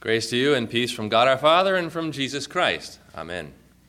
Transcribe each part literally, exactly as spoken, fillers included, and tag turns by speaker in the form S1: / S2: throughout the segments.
S1: Grace to you and peace from God our Father and from Jesus Christ. Amen.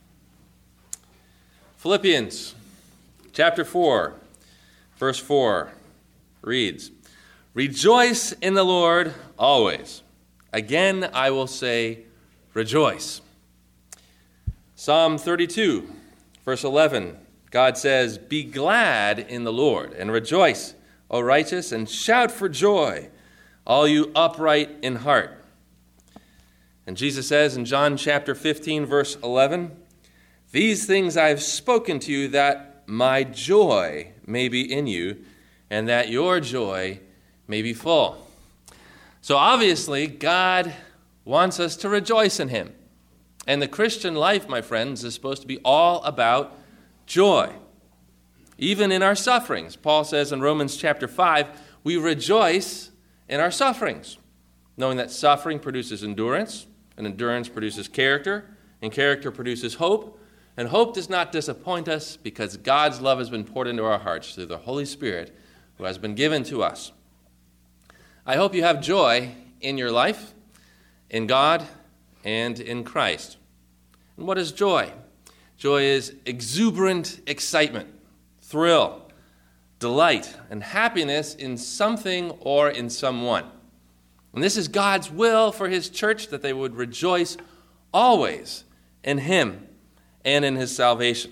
S1: Philippians chapter four, verse four reads, "Rejoice in the Lord always. Again I will say, rejoice." Psalm thirty-two, verse eleven, God says, "Be glad in the Lord and rejoice, O righteous, and shout for joy, all you upright in heart." And Jesus says in John chapter fifteen, verse eleven, "These things I have spoken to you, that my joy may be in you, and that your joy may be full." So obviously, God wants us to rejoice in him. And the Christian life, my friends, is supposed to be all about joy. Even in our sufferings. Paul says in Romans chapter five, we rejoice in our sufferings, knowing that suffering produces endurance, and endurance produces character, and character produces hope. And hope does not disappoint us because God's love has been poured into our hearts through the Holy Spirit who has been given to us. I hope you have joy in your life, in God, and in Christ. And what is joy? Joy is exuberant excitement, thrill, delight, and happiness in something or in someone. And this is God's will for his church, that they would rejoice always in him and in his salvation.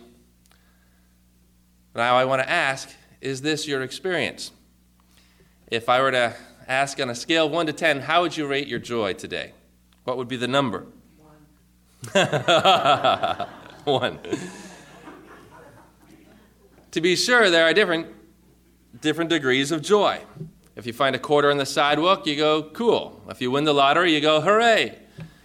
S1: Now I want to ask, is this your experience? If I were to ask on a scale of one to ten, how would you rate your joy today? What would be the number? One. One. To be sure, there are different, different degrees of joy. If you find a quarter on the sidewalk, you go, cool. If you win the lottery, you go, hooray.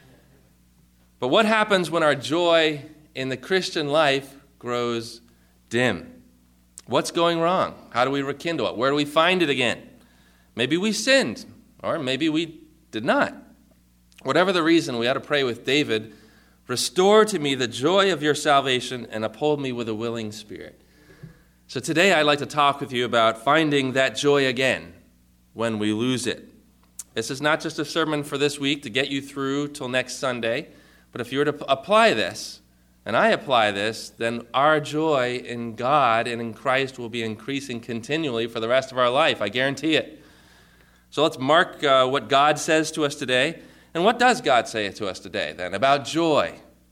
S1: But what happens when our joy in the Christian life grows dim? What's going wrong? How do we rekindle it? Where do we find it again? Maybe we sinned, or maybe we did not. Whatever the reason, we ought to pray with David, "Restore to me the joy of your salvation and uphold me with a willing spirit." So today I'd like to talk with you about finding that joy again when we lose it. This is not just a sermon for this week to get you through till next Sunday, but if you were to p- apply this, and I apply this, then our joy in God and in Christ will be increasing continually for the rest of our life. I guarantee it. So let's mark uh, what God says to us today. And what does God say to us today, then, about joy,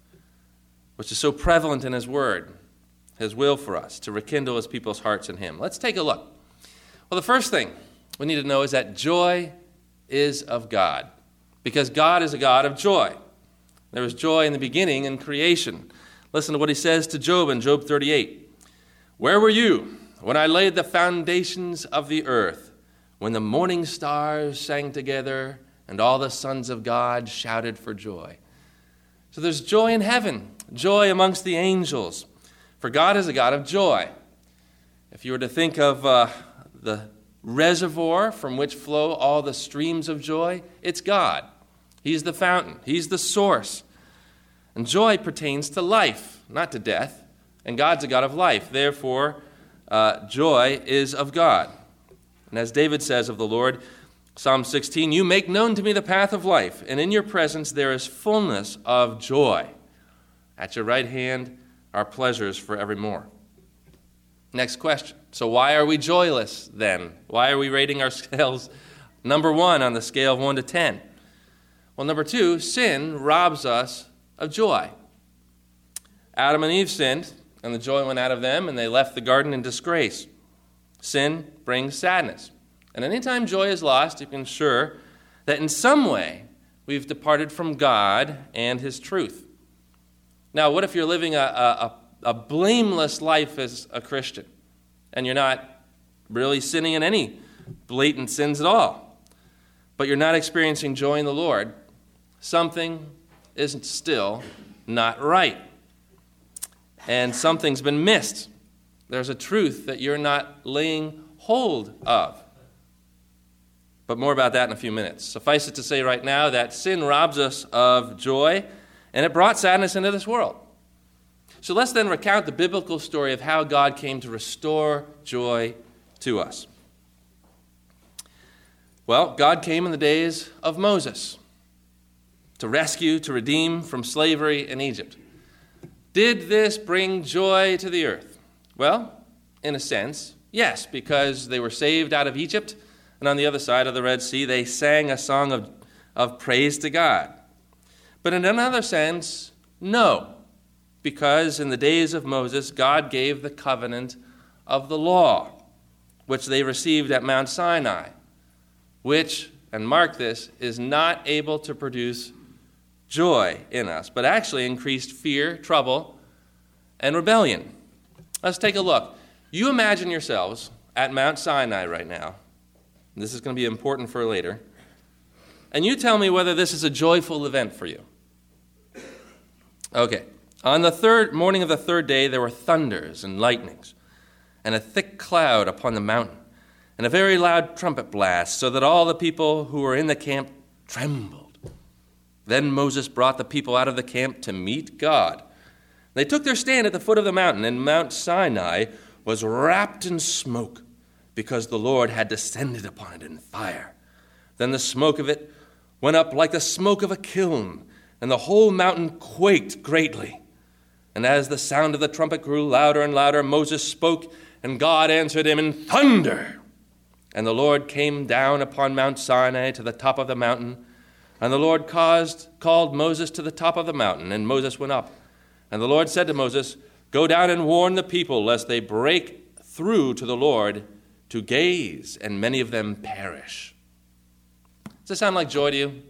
S1: which is so prevalent in his word, his will for us, to rekindle his people's hearts in him? Let's take a look. Well, the first thing we need to know is that joy is of God, because God is a God of joy. There was joy in the beginning in creation. Listen to what he says to Job in Job thirty-eight. "Where were you when I laid the foundations of the earth, when the morning stars sang together and all the sons of God shouted for joy?" So there's joy in heaven, joy amongst the angels, for God is a God of joy. If you were to think of uh, the reservoir from which flow all the streams of joy, it's God. He's the fountain. He's the source. And joy pertains to life, not to death. And God's a God of life. Therefore, uh, joy is of God. And as David says of the Lord, Psalm sixteen, "You make known to me the path of life, and in your presence there is fullness of joy. At your right hand are pleasures forevermore." Next question. So why are we joyless then? Why are we rating our scales number one on the scale of one to ten? Well, number two, sin robs us of joy. Adam and Eve sinned, and the joy went out of them, and they left the garden in disgrace. Sin brings sadness. And anytime joy is lost, you can be sure that in some way we've departed from God and his truth. Now, what if you're living a, a, a blameless life as a Christian, and you're not really sinning in any blatant sins at all, but you're not experiencing joy in the Lord? Something isn't still not right. And something's been missed. There's a truth that you're not laying hold of. But more about that in a few minutes. Suffice it to say right now that sin robs us of joy, and it brought sadness into this world. So let's then recount the biblical story of how God came to restore joy to us. Well, God came in the days of Moses. to rescue, to redeem from slavery in Egypt. Did this bring joy to the earth? Well, in a sense, yes, because they were saved out of Egypt, and on the other side of the Red Sea, they sang a song of, of praise to God. But in another sense, no, because in the days of Moses, God gave the covenant of the law, which they received at Mount Sinai, which, and mark this, is not able to produce joy in us, but actually increased fear, trouble, and rebellion. Let's take a look. You imagine yourselves at Mount Sinai right now. This is going to be important for later. And you tell me whether this is a joyful event for you. Okay. On the third morning of the third day, there were thunders and lightnings, and a thick cloud upon the mountain, and a very loud trumpet blast, so that all the people who were in the camp trembled. Then Moses brought the people out of the camp to meet God. They took their stand at the foot of the mountain, and Mount Sinai was wrapped in smoke, because the Lord had descended upon it in fire. Then the smoke of it went up like the smoke of a kiln, and the whole mountain quaked greatly. And as the sound of the trumpet grew louder and louder, Moses spoke, and God answered him in thunder. And the Lord came down upon Mount Sinai to the top of the mountain, and the Lord caused, called Moses to the top of the mountain, and Moses went up. And the Lord said to Moses, "Go down and warn the people, lest they break through to the Lord to gaze, and many of them perish." Does this sound like joy to you?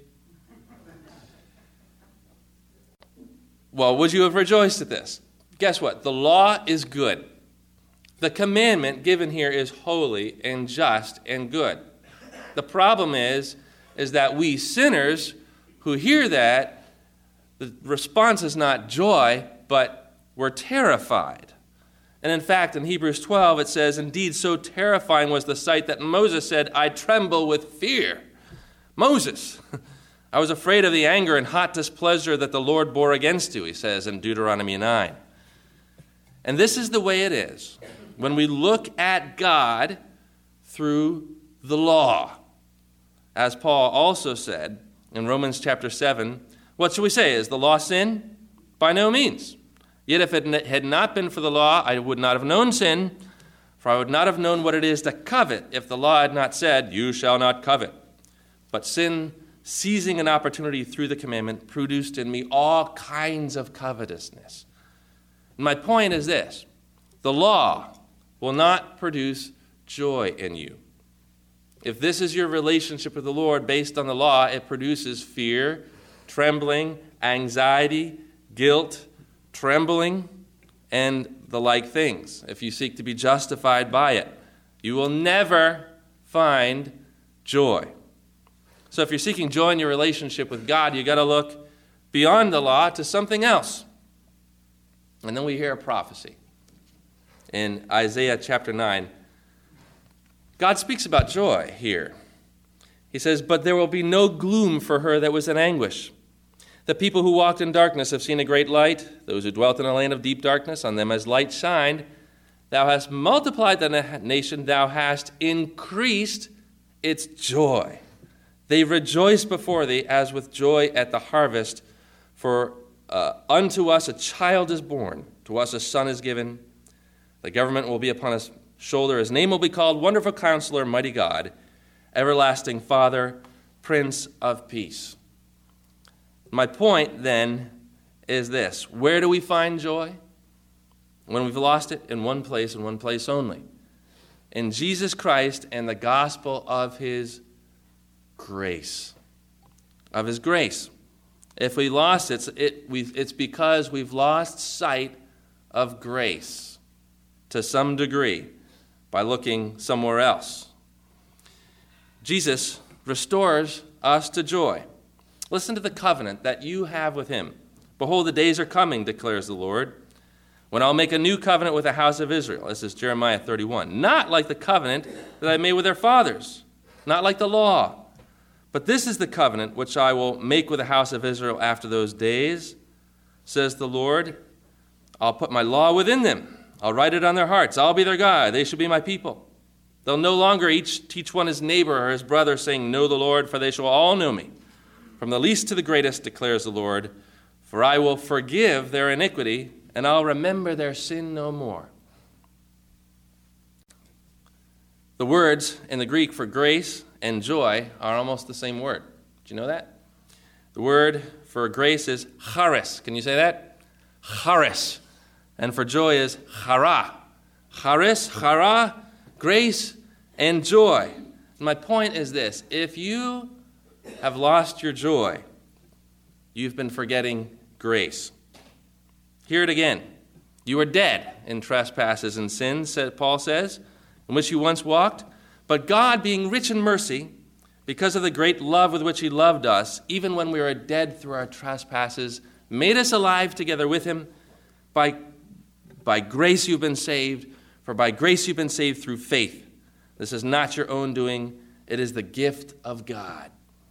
S1: Well, would you have rejoiced at this? Guess what? The law is good. The commandment given here is holy and just and good. The problem is, is that we sinners who hear that, the response is not joy, but we're terrified. And in fact, in Hebrews twelve, it says, "Indeed, so terrifying was the sight that Moses said, 'I tremble with fear.'" Moses, "I was afraid of the anger and hot displeasure that the Lord bore against you," he says in Deuteronomy nine. And this is the way it is when we look at God through the law. As Paul also said in Romans chapter seven, what shall we say? Is the law sin? By no means. Yet if it had not been for the law, I would not have known sin, for I would not have known what it is to covet if the law had not said, "You shall not covet." But sin, seizing an opportunity through the commandment, produced in me all kinds of covetousness. And my point is this: the law will not produce joy in you. If this is your relationship with the Lord based on the law, it produces fear, trembling, anxiety, guilt, trembling, and the like things. If you seek to be justified by it, you will never find joy. So if you're seeking joy in your relationship with God, you've got to look beyond the law to something else. And then we hear a prophecy. In Isaiah chapter nine, God speaks about joy here. He says, "But there will be no gloom for her that was in anguish. The people who walked in darkness have seen a great light. Those who dwelt in a land of deep darkness, on them has light shined. Thou hast multiplied the nation, thou hast increased its joy. They rejoice before thee as with joy at the harvest. For uh, unto us a child is born, to us a son is given. The government will be upon his shoulder. His name will be called Wonderful Counselor, Mighty God, Everlasting Father, Prince of Peace." My point, then, is this. Where do we find joy? When we've lost it, in one place and one place only. In Jesus Christ and the gospel of his grace. Of his grace. If we lost it, it we've, it's because we've lost sight of grace to some degree by looking somewhere else. Jesus restores us to joy. Listen to the covenant that you have with him. "Behold, the days are coming, declares the Lord, when I'll make a new covenant with the house of Israel." This is Jeremiah thirty-one. "Not like the covenant that I made with their fathers, not like the law. But this is the covenant which I will make with the house of Israel after those days, says the Lord. I'll put my law within them. I'll write it on their hearts. I'll be their God. They shall be my people. They'll no longer each teach one his neighbor or his brother, saying, 'Know the Lord,' for they shall all know me, from the least to the greatest, declares the Lord, for I will forgive their iniquity, and I'll remember their sin no more. The words in the Greek for grace and joy are almost the same word. Do you know that? The word for grace is charis. Can you say that? Charis. And for joy is chara. Charis, chara, grace and joy. My point is this. If you have lost your joy, you've been forgetting grace. Hear it again. You are dead in trespasses and sins, Paul says, in which you once walked. But God, being rich in mercy, because of the great love with which he loved us, even when we were dead through our trespasses, made us alive together with him. By, by grace you've been saved, for by grace you've been saved through faith. This is not your own doing. It is the gift of God.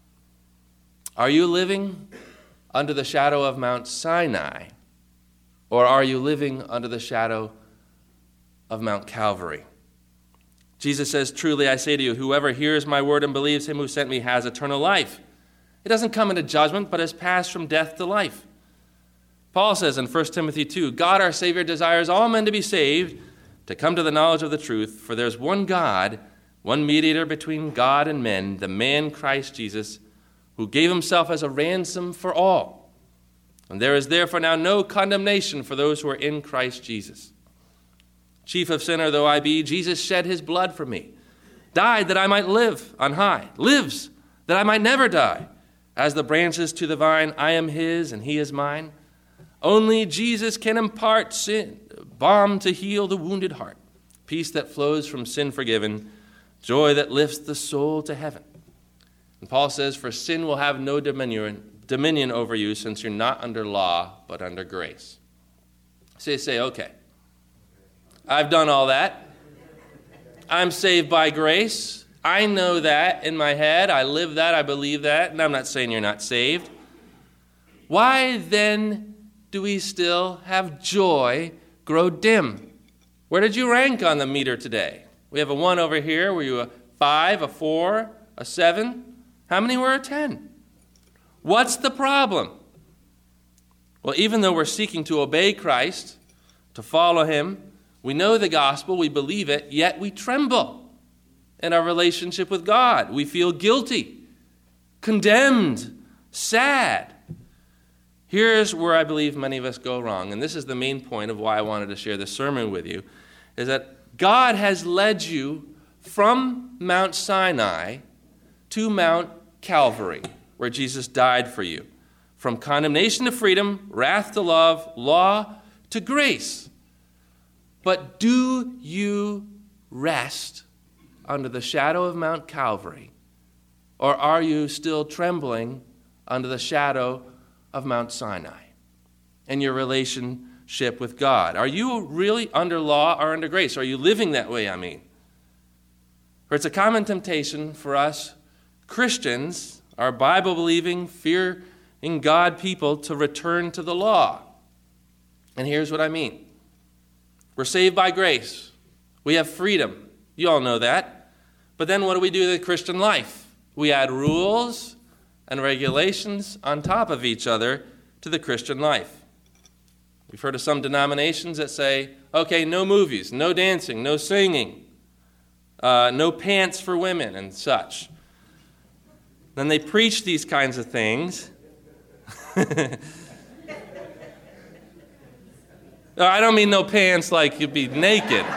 S1: Are you living under the shadow of Mount Sinai, or are you living under the shadow of Mount Calvary? Jesus says, truly I say to you, whoever hears my word and believes him who sent me has eternal life. It doesn't come into judgment, but has passed from death to life. Paul says in First Timothy two, God our Savior desires all men to be saved, to come to the knowledge of the truth, for there's one God, one mediator between God and men, the man Christ Jesus, who gave himself as a ransom for all. And there is therefore now no condemnation for those who are in Christ Jesus. Chief of sinner though I be, Jesus shed his blood for me, died that I might live on high, lives that I might never die. As the branches to the vine, I am his and he is mine. Only Jesus can impart sin, balm to heal the wounded heart, peace that flows from sin forgiven, joy that lifts the soul to heaven. And Paul says, for sin will have no dominion, dominion over you, since you're not under law, but under grace. So you say, okay, I've done all that. I'm saved by grace. I know that in my head. I live that. I believe that. And I'm not saying you're not saved. Why then do we still have joy grow dim? Where did you rank on the meter today? We have a one over here. Were you a five, a four, a seven? How many were a ten? What's the problem? Well, even though we're seeking to obey Christ, to follow him, we know the gospel, we believe it, yet we tremble in our relationship with God. We feel guilty, condemned, sad. Here's where I believe many of us go wrong, and this is the main point of why I wanted to share this sermon with you, is that God has led you from Mount Sinai to Mount Calvary, where Jesus died for you. From condemnation to freedom, wrath to love, law to grace. But do you rest under the shadow of Mount Calvary, or are you still trembling under the shadow of Mount Sinai in your relationship with God? Are you really under law or under grace? Are you living that way, I mean? For it's a common temptation for us Christians, our Bible-believing, fearing God people, to return to the law. And here's what I mean. We're saved by grace. We have freedom. You all know that. But then what do we do with the Christian life? We add rules and regulations on top of each other to the Christian life. We've heard of some denominations that say, okay, no movies, no dancing, no singing, uh, no pants for women and such. Then they preach these kinds of things. No, I don't mean no pants like you'd be naked.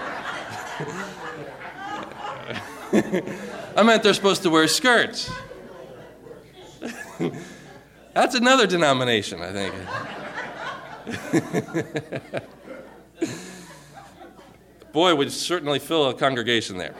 S1: I meant they're supposed to wear skirts. That's another denomination, I think. Boy, we'd certainly fill a congregation there.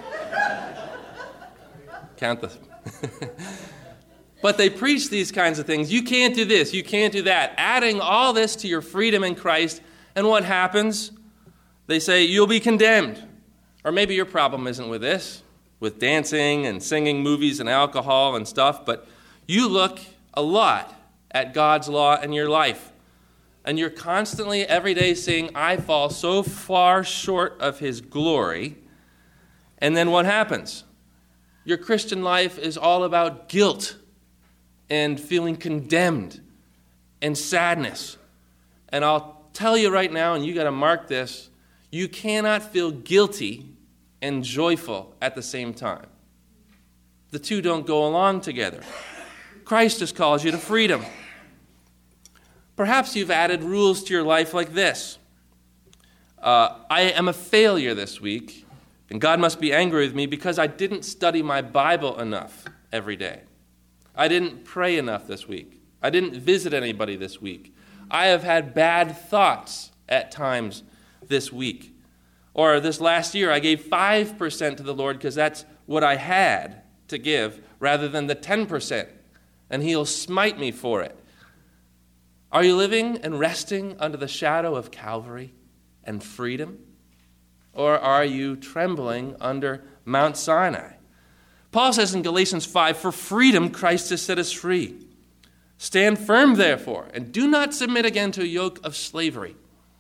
S1: Count the... But they preach these kinds of things. You can't do this, you can't do that. Adding all this to your freedom in Christ. And what happens? They say, you'll be condemned. Or maybe your problem isn't with this, with dancing and singing, movies and alcohol and stuff, but you look a lot at God's law in your life. And you're constantly, every day, saying, I fall so far short of his glory. And then what happens? Your Christian life is all about guilt and feeling condemned and sadness. And I'll tell you right now, and you got to mark this, you cannot feel guilty and joyful at the same time. The two don't go along together. Christ just calls you to freedom. Perhaps you've added rules to your life like this. Uh, I am a failure this week, and God must be angry with me because I didn't study my Bible enough every day. I didn't pray enough this week. I didn't visit anybody this week. I have had bad thoughts at times this week. Or this last year, I gave five percent to the Lord because that's what I had to give rather than the ten percent. And he'll smite me for it. Are you living and resting under the shadow of Calvary and freedom? Or are you trembling under Mount Sinai? Paul says in Galatians five, for freedom Christ has set us free. Stand firm, therefore, and do not submit again to a yoke of slavery.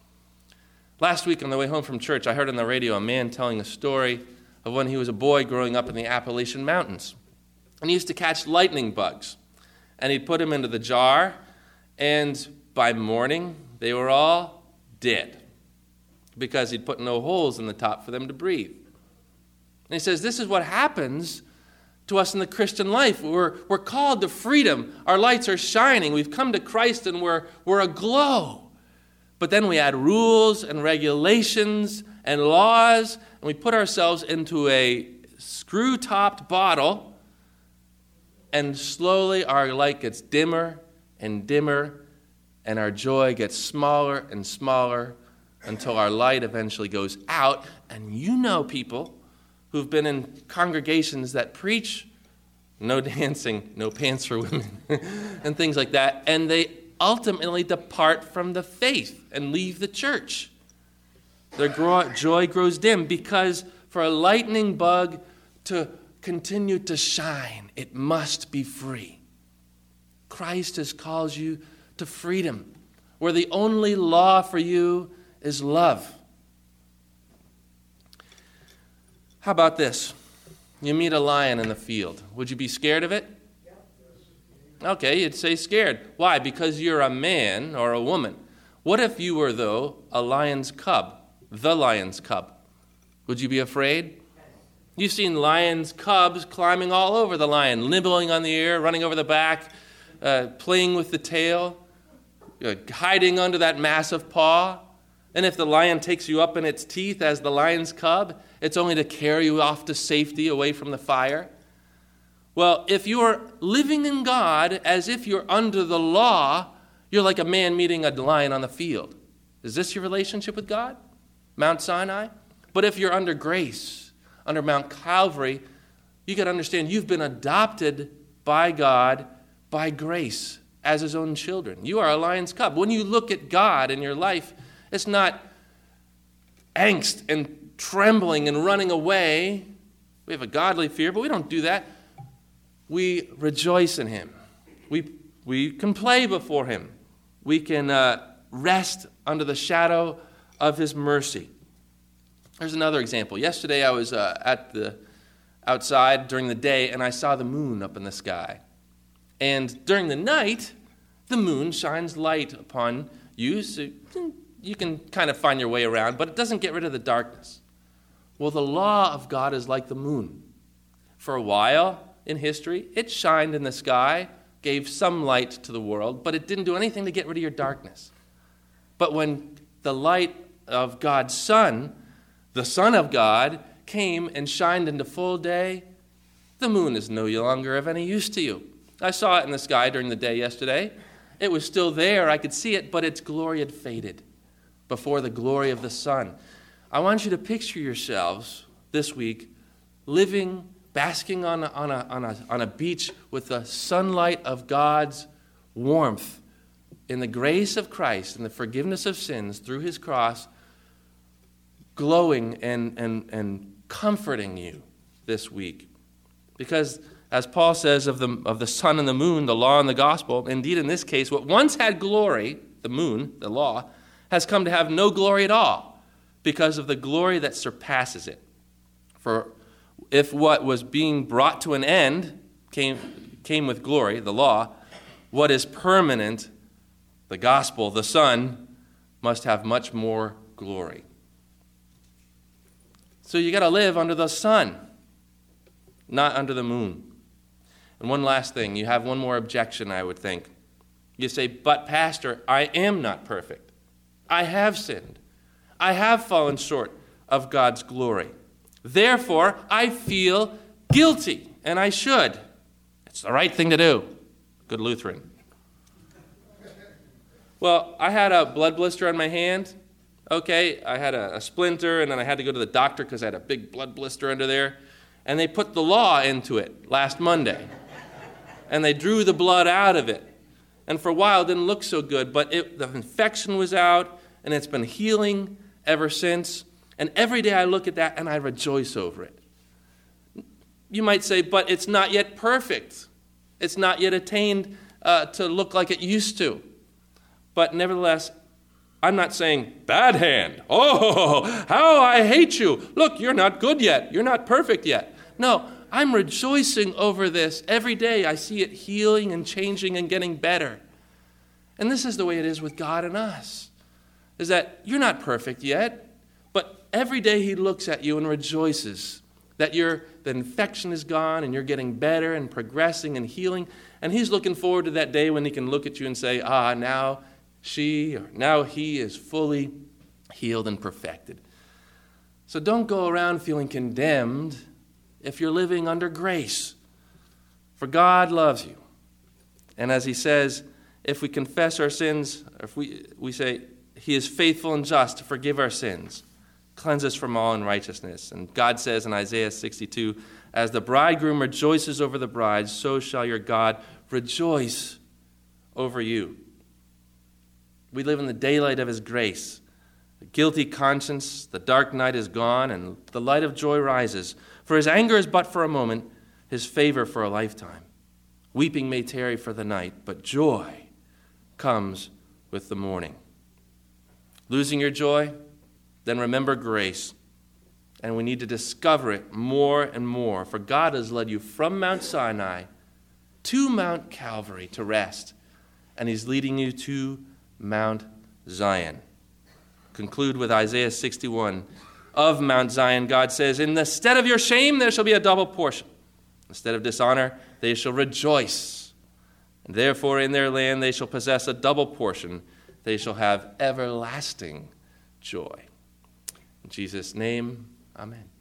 S1: Last week on the way home from church, I heard on the radio a man telling a story of when he was a boy growing up in the Appalachian Mountains. And he used to catch lightning bugs. And he'd put them into the jar, and by morning, they were all dead because he'd put no holes in the top for them to breathe. And he says, this is what happens to us in the Christian life. We're, we're called to freedom. Our lights are shining. We've come to Christ, and we're, we're aglow. But then we add rules and regulations and laws, and we put ourselves into a screw-topped bottle, and slowly our light gets dimmer and dimmer, and our joy gets smaller and smaller until our light eventually goes out. And you know people who've been in congregations that preach no dancing, no pants for women, and things like that, and they ultimately depart from the faith and leave the church. Their joy grows dim because for a lightning bug to continue to shine, it must be free. Christ has called you to freedom, where the only law for you is love. How about this? You meet a lion in the field. Would you be scared of it? Okay, you'd say scared. Why? Because you're a man or a woman. What if you were, though, a lion's cub, the lion's cub? Would you be afraid? You've seen lions' cubs climbing all over the lion, nibbling on the ear, running over the back, uh, playing with the tail, uh, hiding under that massive paw. And if the lion takes you up in its teeth as the lion's cub, it's only to carry you off to safety away from the fire. Well, if you're living in God as if you're under the law, you're like a man meeting a lion on the field. Is this your relationship with God? Mount Sinai? But if you're under grace, under Mount Calvary, you got to understand you've been adopted by God by grace as his own children. You are a lion's cub. When you look at God in your life, it's not angst and trembling and running away. We have a godly fear, but we don't do that. We rejoice in him. We, we can play before him. We can uh, rest under the shadow of his mercy. There's another example. Yesterday I was uh, at the outside during the day, and I saw the moon up in the sky. And during the night, the moon shines light upon you, so you can kind of find your way around, but it doesn't get rid of the darkness. Well, the law of God is like the moon. For a while in history, it shined in the sky, gave some light to the world, but it didn't do anything to get rid of your darkness. But when the light of God's Son, the Son of God, came and shined into full day, the moon is no longer of any use to you. I saw it in the sky during the day yesterday. It was still there. I could see it, but its glory had faded before the glory of the sun. I want you to picture yourselves this week living, basking on a, on a, on a, on a beach with the sunlight of God's warmth in the grace of Christ and the forgiveness of sins through his cross, glowing and, and, and comforting you this week. Because as Paul says of the, of the sun and the moon, the law and the gospel, indeed in this case, what once had glory, the moon, the law, has come to have no glory at all because of the glory that surpasses it. For if what was being brought to an end came, came with glory, the law, what is permanent, the gospel, the Son, must have much more glory. So you got to live under the sun, not under the moon. And one last thing, you have one more objection, I would think. You say, but Pastor, I am not perfect. I have sinned. I have fallen short of God's glory. Therefore, I feel guilty, and I should. It's the right thing to do. Good Lutheran. Well, I had a blood blister on my hand. Okay, I had a, a splinter, and then I had to go to the doctor because I had a big blood blister under there. And they put the law into it last Monday. And they drew the blood out of it. And for a while, it didn't look so good, but it, the infection was out, and it's been healing ever since. And every day I look at that, and I rejoice over it. You might say, but it's not yet perfect. It's not yet attained uh, to look like it used to. But nevertheless, I'm not saying, bad hand. Oh, how I hate you. Look, you're not good yet. You're not perfect yet. No, I'm rejoicing over this. Every day I see it healing and changing and getting better. And this is the way it is with God and us, is that you're not perfect yet, but every day he looks at you and rejoices that your the infection is gone and you're getting better and progressing and healing. And he's looking forward to that day when he can look at you and say, ah, now she or now he is fully healed and perfected. So don't go around feeling condemned if you're living under grace. For God loves you. And as he says, if we confess our sins, if we, we say, he is faithful and just to forgive our sins, cleanse us from all unrighteousness. And God says in Isaiah sixty-two, as the bridegroom rejoices over the bride, so shall your God rejoice over you. We live in the daylight of his grace. The guilty conscience, the dark night is gone, and the light of joy rises. For his anger is but for a moment, his favor for a lifetime. Weeping may tarry for the night, but joy comes with the morning. Losing your joy? Then remember grace. And we need to discover it more and more. For God has led you from Mount Sinai to Mount Calvary to rest. And he's leading you to Mount Zion. Conclude with Isaiah sixty-one. Of Mount Zion, God says, in the stead of your shame, there shall be a double portion. Instead of dishonor, they shall rejoice. And therefore in their land they shall possess a double portion. They shall have everlasting joy. In Jesus' name, amen.